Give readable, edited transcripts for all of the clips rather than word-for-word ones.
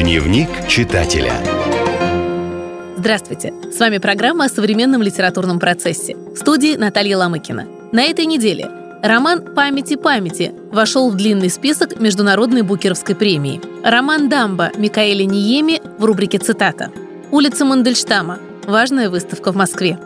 Дневник читателя. Здравствуйте! С вами программа о современном литературном процессе. В студии Наталья Ломыкина. На этой неделе роман «Памяти памяти» вошел в длинный список Международной Букеровской премии. Роман «Дамба» Микаэля Ниеми в рубрике «Цитата». Улица Мандельштама. Важная выставка в Москве.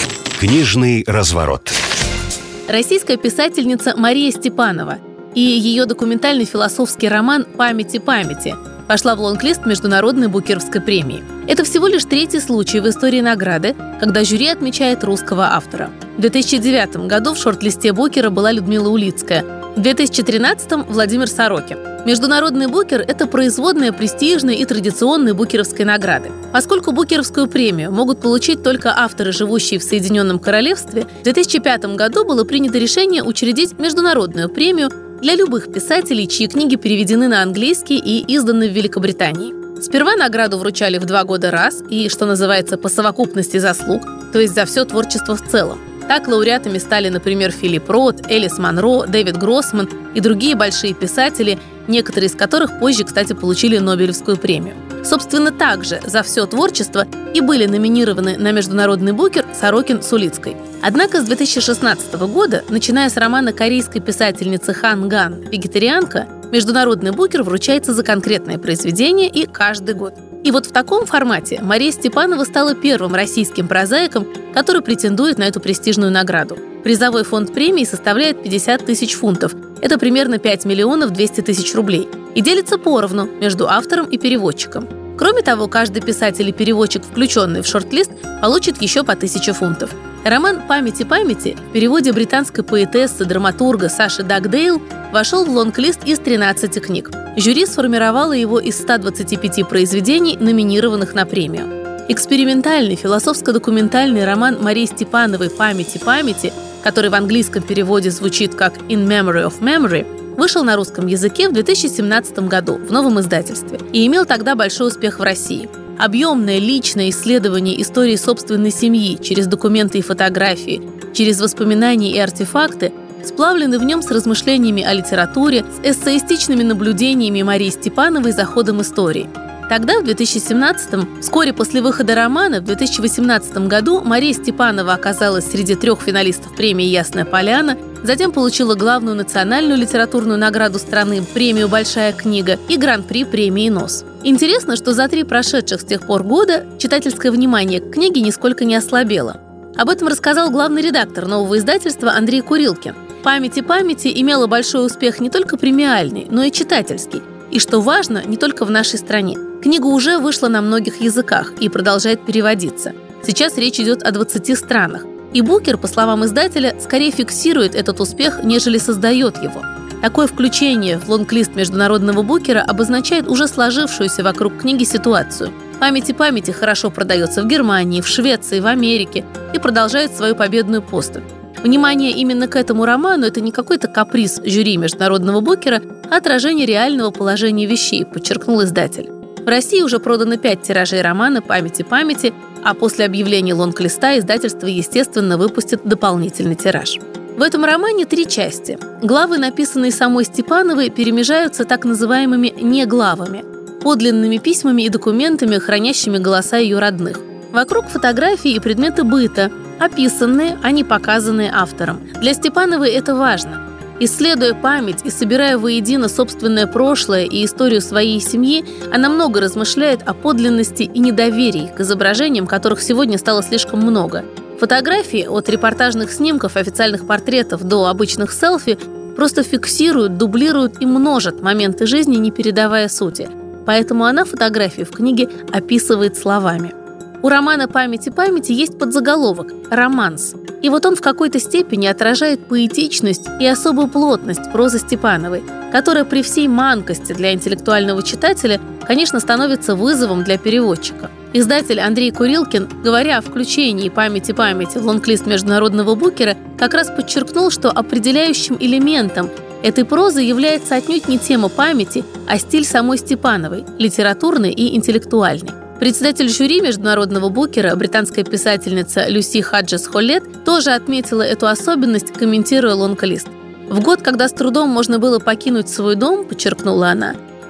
Книжный разворот. Российская писательница Мария Степанова и ее документальный философский роман «Памяти памяти» вошла в лонглист Международной Букеровской премии. Это всего лишь третий случай в истории награды, когда жюри отмечает русского автора. В 2009 году в шорт-листе Букера была Людмила Улицкая, в 2013 – Владимир Сорокин. Международный Букер – это производная престижной и традиционной букеровской награды. Поскольку Букеровскую премию могут получить только авторы, живущие в Соединенном Королевстве, в 2005 году было принято решение учредить международную премию для любых писателей, чьи книги переведены на английский и изданы в Великобритании. Сперва награду вручали в 2 года раз и, что называется, по совокупности заслуг, то есть за все творчество в целом. Так лауреатами стали, например, Филипп Рот, Элис Монро, Дэвид Гроссман и другие большие писатели, некоторые из которых позже, кстати, получили Нобелевскую премию. Собственно, также за все творчество и были номинированы на Международный Букер Сорокин с Улицкой. Однако с 2016 года, начиная с романа корейской писательницы Хан Ган «Вегетарианка», Международный Букер вручается за конкретное произведение и каждый год. И вот в таком формате Мария Степанова стала первым российским прозаиком, который претендует на эту престижную награду. Призовой фонд премии составляет 50 тысяч фунтов. Это примерно 5 миллионов 200 тысяч рублей. И делится поровну между автором и переводчиком. Кроме того, каждый писатель и переводчик, включенный в шорт-лист, получит еще по 1000 фунтов. Роман «Памяти памяти» в переводе британской поэтессы, драматурга Саши Дагдейл вошел в лонглист из 13 книг. Жюри сформировало его из 125 произведений, номинированных на премию. Экспериментальный философско-документальный роман Марии Степановой «Памяти памяти», который в английском переводе звучит как «In Memory of Memory», вышел на русском языке в 2017 году в новом издательстве и имел тогда большой успех в России. Объемное личное исследование истории собственной семьи через документы и фотографии, через воспоминания и артефакты сплавлены в нем с размышлениями о литературе, с эссеистичными наблюдениями Марии Степановой за ходом истории. Тогда, в 2017-м, вскоре после выхода романа, в 2018 году Мария Степанова оказалась среди 3 финалистов премии «Ясная поляна», затем получила главную национальную литературную награду страны, премию «Большая книга» и гран-при премии «НОС». Интересно, что за 3 прошедших с тех пор года читательское внимание к книге нисколько не ослабело. Об этом рассказал главный редактор нового издательства Андрей Курилкин. «Памяти памяти» имела большой успех не только премиальный, но и читательский. И, что важно, не только в нашей стране. Книга уже вышла на многих языках и продолжает переводиться. Сейчас речь идет о 20 странах. И Букер, по словам издателя, скорее фиксирует этот успех, нежели создает его. Такое включение в лонглист Международного Букера обозначает уже сложившуюся вокруг книги ситуацию. «Памяти памяти» хорошо продается в Германии, в Швеции, в Америке и продолжает свою победную поступь. Внимание именно к этому роману – это не какой-то каприз жюри Международного Букера, а отражение реального положения вещей, подчеркнул издатель. В России уже продано 5 тиражей романа «Памяти памяти», а после объявления лонглиста издательство, естественно, выпустит дополнительный тираж. В этом романе 3 части. Главы, написанные самой Степановой, перемежаются так называемыми неглавами – подлинными письмами и документами, хранящими голоса ее родных. Вокруг фотографии и предметы быта, описанные, а не показанные автором. Для Степановой это важно. Исследуя память и собирая воедино собственное прошлое и историю своей семьи, она много размышляет о подлинности и недоверии к изображениям, которых сегодня стало слишком много. Фотографии, от репортажных снимков, официальных портретов до обычных селфи, просто фиксируют, дублируют и множат моменты жизни, не передавая сути. Поэтому она фотографии в книге описывает словами. У романа «Памяти памяти» есть подзаголовок «Романс». И вот он в какой-то степени отражает поэтичность и особую плотность прозы Степановой, которая при всей манкости для интеллектуального читателя, конечно, становится вызовом для переводчика. Издатель Андрей Курилкин, говоря о включении «Памяти памяти» в лонглист Международного Букера, как раз подчеркнул, что определяющим элементом этой прозы является отнюдь не тема памяти, а стиль самой Степановой, литературный и интеллектуальный. Председатель жюри Международного Букера, британская писательница Люси Хаджес-Холлет, тоже отметила эту особенность, комментируя лонглист. «В год, когда с трудом можно было покинуть свой дом, — подчеркнула она, —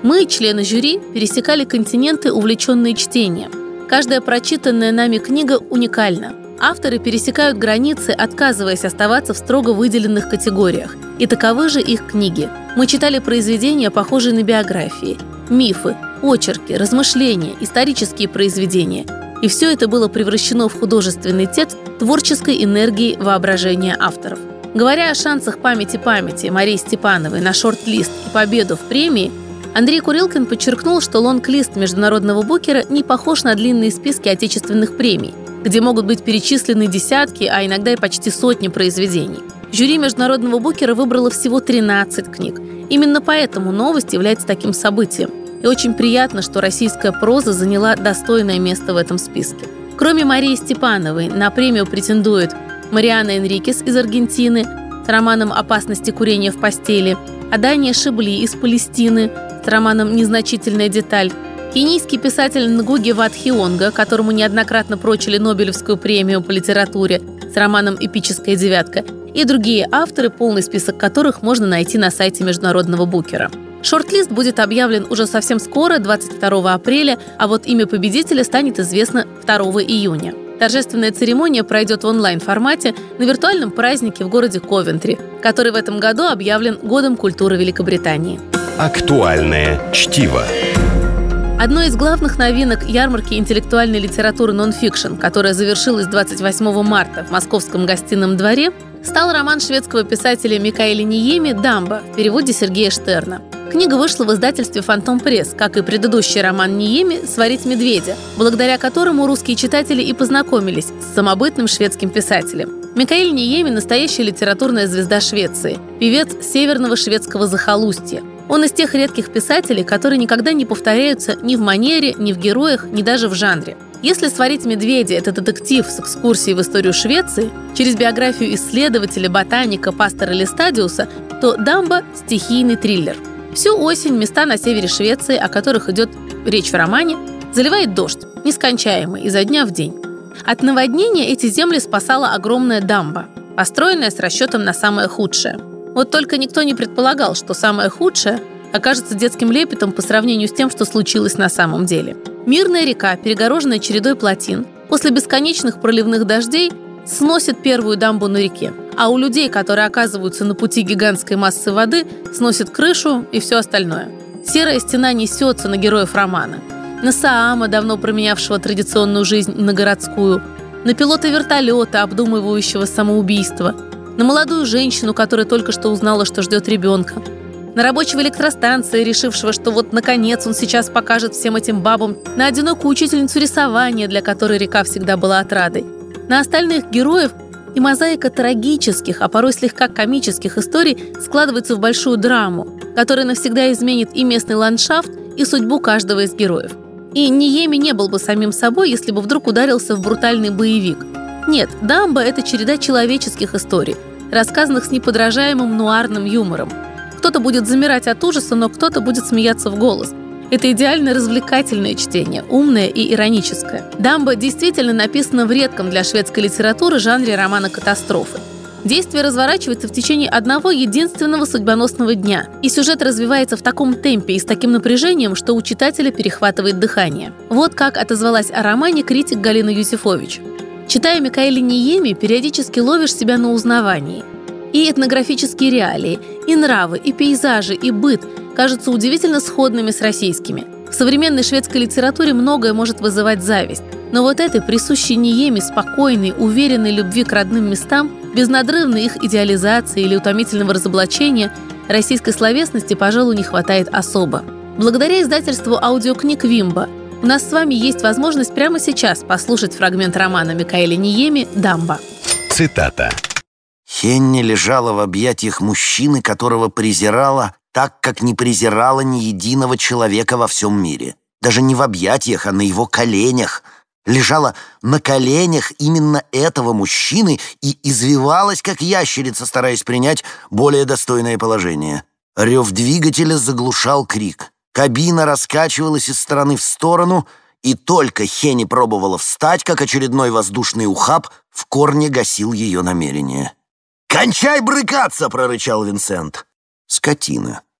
Мы, члены жюри, пересекали континенты, увлеченные чтением. Каждая прочитанная нами книга уникальна. Авторы пересекают границы, отказываясь оставаться в строго выделенных категориях. И таковы же их книги. Мы читали произведения, похожие на биографии, мифы, очерки, размышления, исторические произведения. И все это было превращено в художественный текст творческой энергии воображения авторов. Говоря о шансах памяти Марии Степановой на шорт-лист и победу в премии, Андрей Курилкин подчеркнул, что лонг-лист международного букера не похож на длинные списки отечественных премий, где могут быть перечислены десятки, а иногда и почти сотни произведений. Жюри международного букера выбрало всего 13 книг. Именно поэтому новость является таким событием. И очень приятно, что российская проза заняла достойное место в этом списке. Кроме Марии Степановой, на премию претендуют Мариана Энрикес из Аргентины с романом «Опасности курения в постели», Адания Шибли из Палестины с романом «Незначительная деталь», кенийский писатель Нгуги Ва Тхионга, которому неоднократно прочили Нобелевскую премию по литературе с романом «Эпическая девятка», и другие авторы, полный список которых можно найти на сайте международного букера. Шорт-лист будет объявлен уже совсем скоро, 22 апреля, а вот имя победителя станет известно 2 июня. Торжественная церемония пройдет в онлайн-формате на виртуальном празднике в городе Ковентри, который в этом году объявлен Годом культуры Великобритании. Актуальное чтиво. Одной из главных новинок ярмарки интеллектуальной литературы «Нонфикшн», которая завершилась 28 марта в Московском гостином дворе, стал роман шведского писателя Микаэля Ниеми «Дамба» в переводе Сергея Штерна. Книга вышла в издательстве «Фантом Пресс», как и предыдущий роман Ниеми «Сварить медведя», благодаря которому русские читатели и познакомились с самобытным шведским писателем. Микаэль Ниеми – настоящая литературная звезда Швеции, певец северного шведского захолустья. Он из тех редких писателей, которые никогда не повторяются ни в манере, ни в героях, ни даже в жанре. Если «Сварить медведя» — это детектив с экскурсией в историю Швеции, через биографию исследователя, ботаника, пастора Листадиуса, то «Дамба» — стихийный триллер. Всю осень места на севере Швеции, о которых идет речь в романе, заливает дождь, нескончаемый, изо дня в день. От наводнения эти земли спасала огромная дамба, построенная с расчетом на самое худшее. Вот только никто не предполагал, что самое худшее окажется детским лепетом по сравнению с тем, что случилось на самом деле. Мирная река, перегороженная чередой плотин, после бесконечных проливных дождей сносит первую дамбу на реке. А у людей, которые оказываются на пути гигантской массы воды, сносит крышу и все остальное. Серая стена несется на героев романа. На Саама, давно променявшего традиционную жизнь на городскую, на пилота вертолета, обдумывающего самоубийство, на молодую женщину, которая только что узнала, что ждет ребенка, на рабочего электростанции, решившего, что вот наконец он сейчас покажет всем этим бабам, на одинокую учительницу рисования, для которой река всегда была отрадой, на остальных героев, и мозаика трагических, а порой слегка комических историй складывается в большую драму, которая навсегда изменит и местный ландшафт, и судьбу каждого из героев. И Ниеми не был бы самим собой, если бы вдруг ударился в брутальный боевик. Нет, «Дамба» — это череда человеческих историй, рассказанных с неподражаемым нуарным юмором. Кто-то будет замирать от ужаса, но кто-то будет смеяться в голос. Это идеально развлекательное чтение, умное и ироническое. «Дамба» действительно написана в редком для шведской литературы жанре романа «Катастрофы». Действие разворачивается в течение одного единственного судьбоносного дня, и сюжет развивается в таком темпе и с таким напряжением, что у читателя перехватывает дыхание. Вот как отозвалась о романе критик Галина Юзефович. Читая Микаэля Ниеми, периодически ловишь себя на узнавании. И этнографические реалии, и нравы, и пейзажи, и быт кажутся удивительно сходными с российскими. В современной шведской литературе многое может вызывать зависть, но вот этой присущей Ниеми спокойной, уверенной любви к родным местам, без надрывной их идеализации или утомительного разоблачения, российской словесности, пожалуй, не хватает особо. Благодаря издательству аудиокниг «Вимба» у нас с вами есть возможность прямо сейчас послушать фрагмент романа Микаэля Ниеми «Дамба». Цитата. Хенни лежала в объятиях мужчины, которого презирала так, как не презирала ни единого человека во всем мире. Даже не в объятиях, а на его коленях. Лежала на коленях именно этого мужчины и извивалась, как ящерица, стараясь принять более достойное положение. Рев двигателя заглушал крик. Кабина раскачивалась из стороны в сторону, и только Хенни пробовала встать, как очередной воздушный ухаб в корне гасил ее намерение. «Кончай брыкаться!» — прорычал Винсент. Скотина.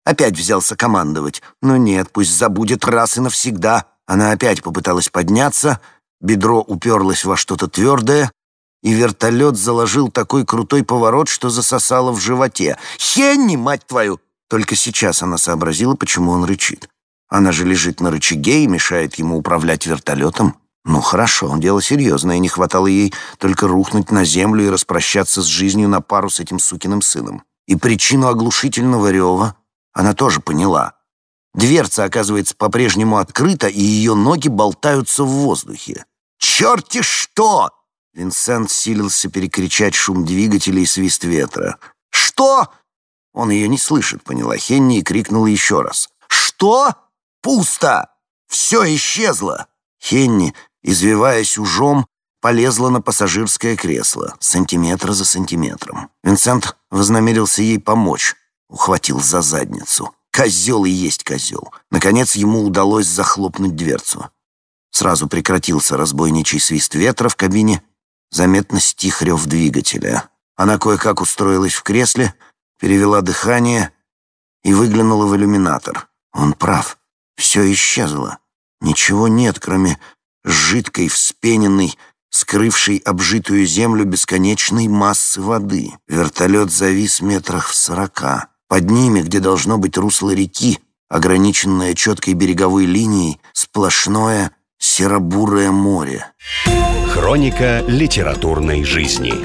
Опять взялся командовать. Но нет, пусть забудет раз и навсегда. Она опять попыталась подняться, бедро уперлось во что-то твердое, и вертолет заложил такой крутой поворот, что засосало в животе. «Хенни, мать твою!» Только сейчас она сообразила, почему он рычит. Она же лежит на рычаге и мешает ему управлять вертолетом. Ну хорошо, дело серьезное, не хватало ей только рухнуть на землю и распрощаться с жизнью на пару с этим сукиным сыном. И причину оглушительного рева она тоже поняла. Дверца, оказывается, по-прежнему открыта, и ее ноги болтаются в воздухе. «Черт-те что!» Винсент силился перекричать шум двигателя и свист ветра. «Что?» Он ее не слышит, поняла Хенни и крикнула еще раз. «Что? Пусто! Все исчезло!» Хенни, извиваясь ужом, полезла на пассажирское кресло, сантиметр за сантиметром. Винсент вознамерился ей помочь, ухватил за задницу. Козел и есть козел. Наконец ему удалось захлопнуть дверцу. Сразу прекратился разбойничий свист ветра в кабине, заметно стих рев двигателя. Она кое-как устроилась в кресле, перевела дыхание и выглянула в иллюминатор. Он прав. Все исчезло. Ничего нет, кроме жидкой, вспененной, скрывшей обжитую землю бесконечной массы воды. Вертолет завис метрах в 40. Под ними, где должно быть русло реки, ограниченное четкой береговой линией, сплошное серо-бурое море. Хроника литературной жизни.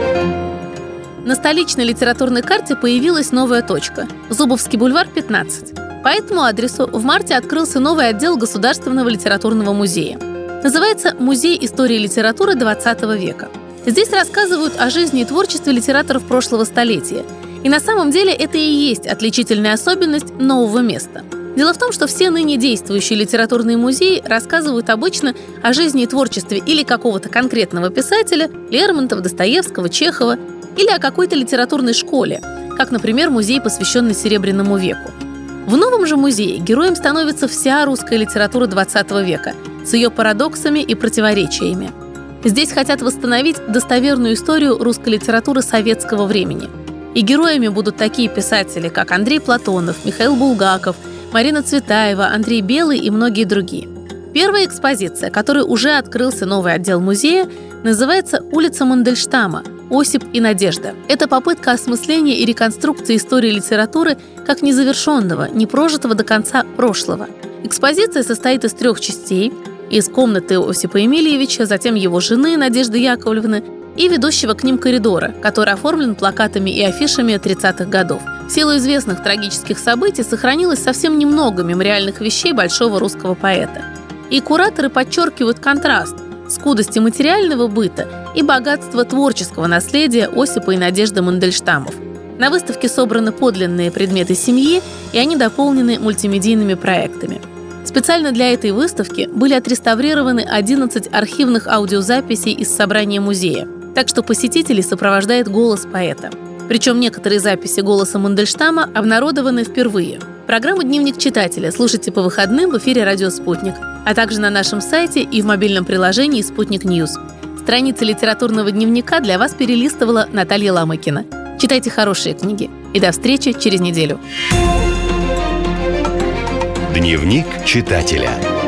На столичной литературной карте появилась новая точка – Зубовский бульвар, 15. По этому адресу в марте открылся новый отдел Государственного литературного музея. Называется «Музей истории и литературы XX века». Здесь рассказывают о жизни и творчестве литераторов прошлого столетия. И на самом деле это и есть отличительная особенность нового места. Дело в том, что все ныне действующие литературные музеи рассказывают обычно о жизни и творчестве или какого-то конкретного писателя – Лермонтова, Достоевского, Чехова – или о какой-то литературной школе, как, например, музей, посвященный Серебряному веку. В новом же музее героем становится вся русская литература XX века с ее парадоксами и противоречиями. Здесь хотят восстановить достоверную историю русской литературы советского времени. И героями будут такие писатели, как Андрей Платонов, Михаил Булгаков, Марина Цветаева, Андрей Белый и многие другие. Первая экспозиция, которой уже открылся новый отдел музея, называется «Улица Мандельштама. Осип и Надежда». Это попытка осмысления и реконструкции истории литературы как незавершенного, не прожитого до конца прошлого. Экспозиция состоит из 3 частей: из комнаты Осипа Емельевича, затем его жены Надежды Яковлевны и ведущего к ним коридора, который оформлен плакатами и афишами 30-х годов. В силу известных трагических событий сохранилось совсем немного мемориальных вещей большого русского поэта. И кураторы подчеркивают контраст скудости материального быта и богатства творческого наследия Осипа и Надежды Мандельштамов. На выставке собраны подлинные предметы семьи, и они дополнены мультимедийными проектами. Специально для этой выставки были отреставрированы 11 архивных аудиозаписей из собрания музея, так что посетителей сопровождает голос поэта. Причем некоторые записи голоса Мандельштама обнародованы впервые. Программу «Дневник читателя» слушайте по выходным в эфире «Радио Спутник», а также на нашем сайте и в мобильном приложении «Спутник Ньюс». Страницы литературного дневника для вас перелистывала Наталья Ломыкина. Читайте хорошие книги. И до встречи через неделю. Дневник читателя.